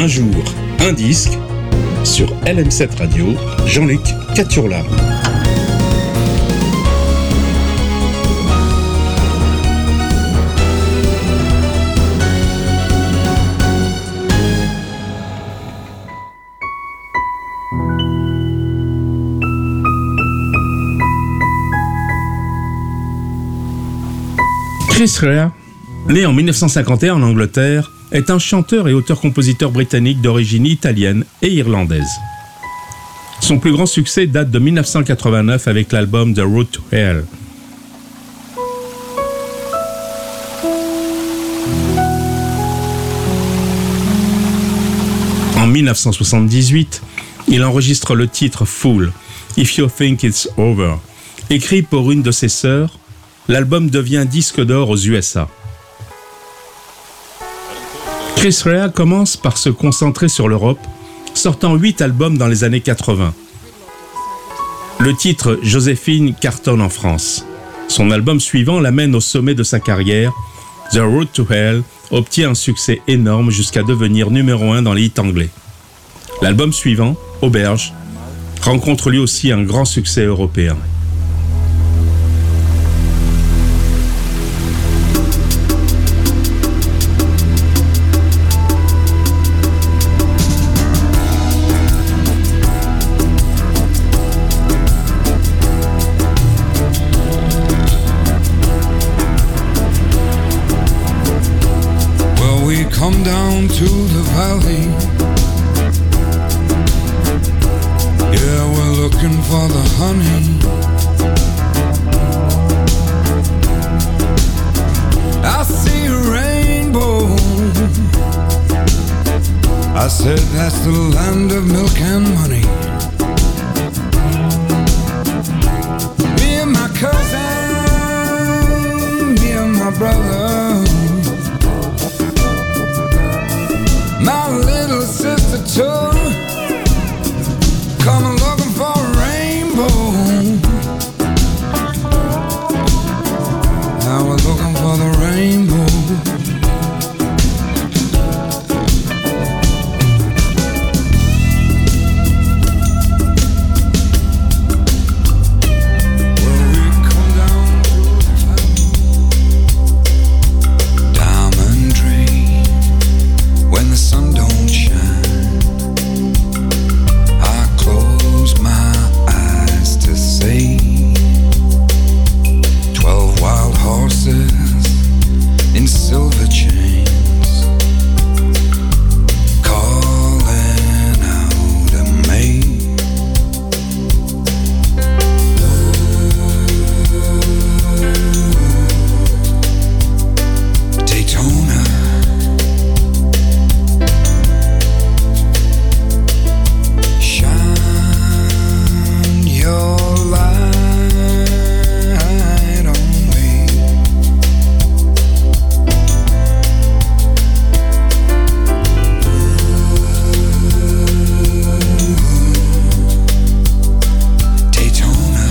Un jour, un disque, sur LM7 Radio, Jean-Luc Caturla. Chris Rea, né en 1951 en Angleterre, est un chanteur et auteur-compositeur britannique d'origine italienne et irlandaise. Son plus grand succès date de 1989 avec l'album The Road to Hell. En 1978, il enregistre le titre Fool, If You Think It's Over. Écrit pour une de ses sœurs, l'album devient disque d'or aux USA. Chris Rea commence par se concentrer sur l'Europe, sortant 8 albums dans les années 80. Le titre Joséphine cartonne en France. Son album suivant l'amène au sommet de sa carrière. The Road to Hell obtient un succès énorme jusqu'à devenir numéro 1 dans les hits anglais. L'album suivant, Auberge, rencontre lui aussi un grand succès européen. Come down to the valley. Yeah, we're looking for the honey. I see a rainbow. I said that's the land of milk and money. Me and my cousin, me and my brother, my little sister too, coming looking for a rainbow. Now we're looking for the rainbow. Well, we come down to the diamond tree. When the sun don't shine, I close my eyes to see 12 wild horses in silver chains calling out to me. Daytona, shine your light on me. Daytona,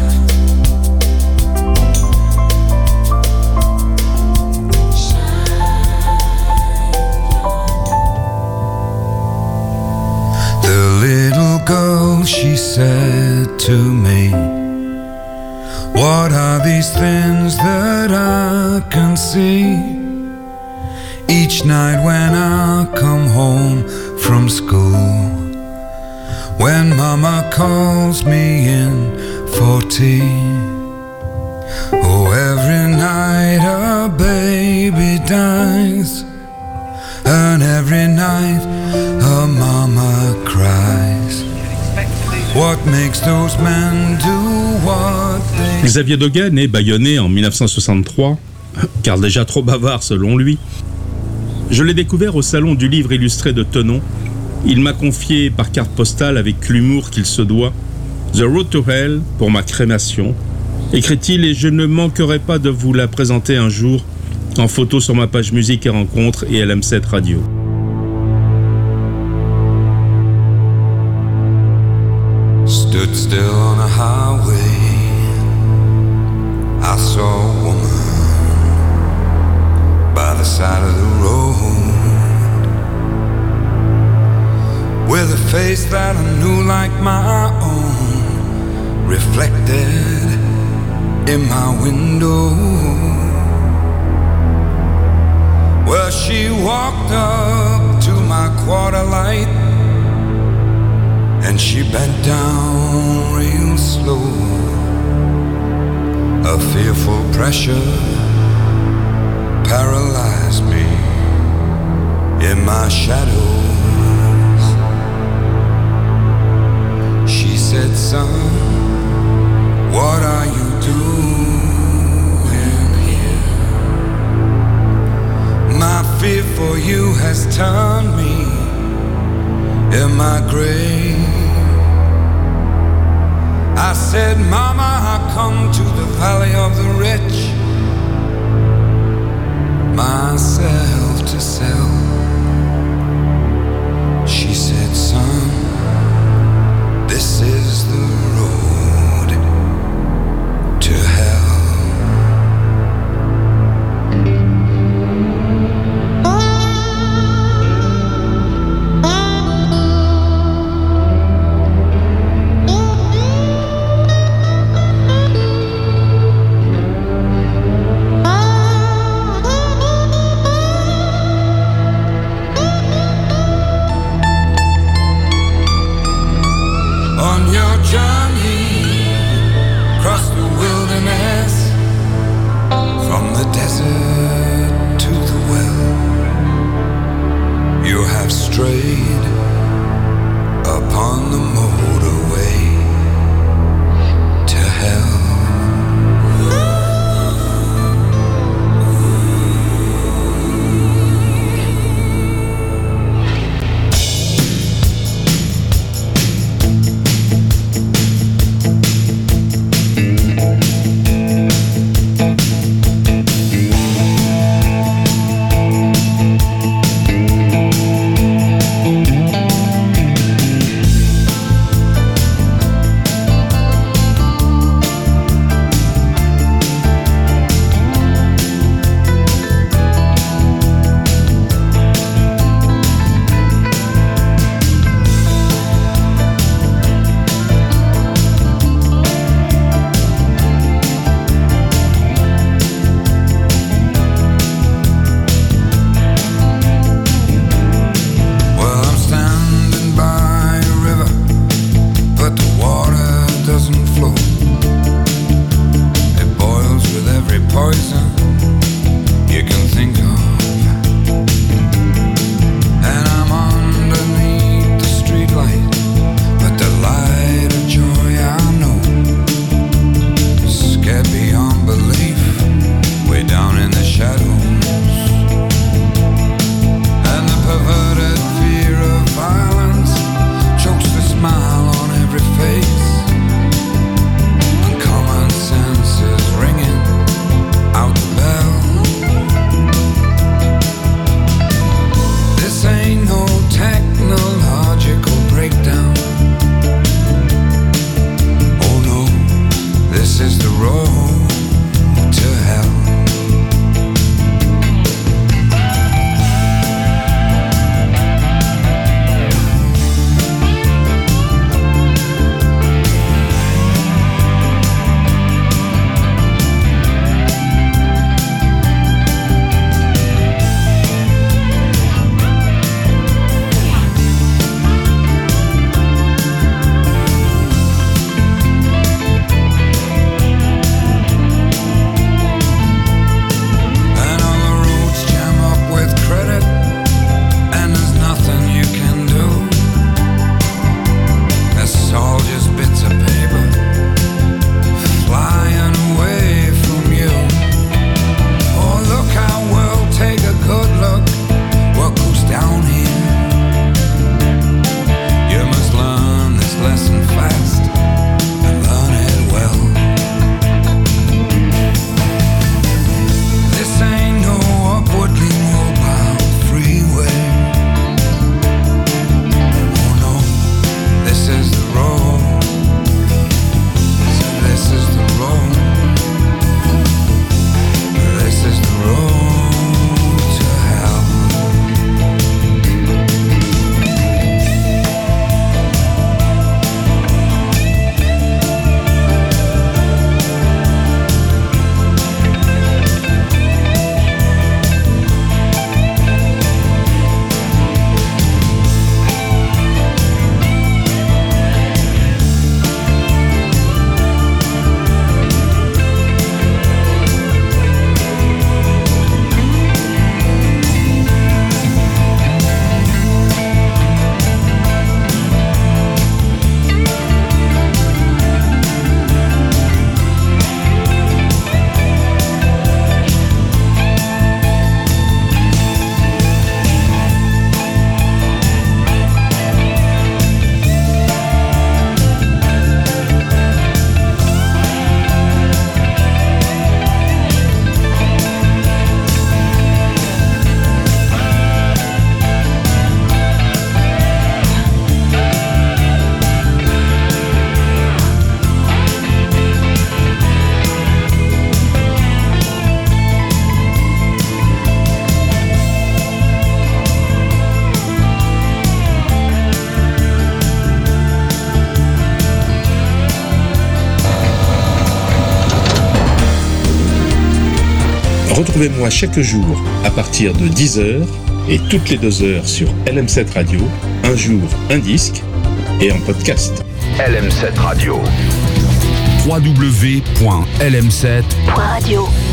the little girl, she said to me, what are these things that I can see? Each night when I come home from school, when mama calls me in for tea. Oh, every night a baby dies, and every night her mama cries. What makes those men do what they... Xavier Dogen, né Bayonnais en 1963, car déjà trop bavard selon lui, je l'ai découvert au salon du livre illustré de Tenon. Il m'a confié par carte postale, avec l'humour qu'il se doit, The Road to Hell pour ma crémation, écrit-il, et je ne manquerai pas de vous la présenter un jour en photo sur ma page musique et rencontres et LM7 Radio. Stood still on a highway, I saw a woman by the side of the road. face that I knew like my own, reflected in my window. Well, she walked up to my quarter light, and she bent down real slow. A fearful pressure paralyzed me in my shadows. She said, son, what are you doing here? My fear for you has turned me in my grave. I said, Mama, I come to the valley of the rich, myself to sell. She said, son, this is the road to hell. Retrouvez-moi chaque jour à partir de 10h et toutes les 2 heures sur LM7 Radio, un jour, un disque et en podcast. LM7 Radio. www.lm7.radio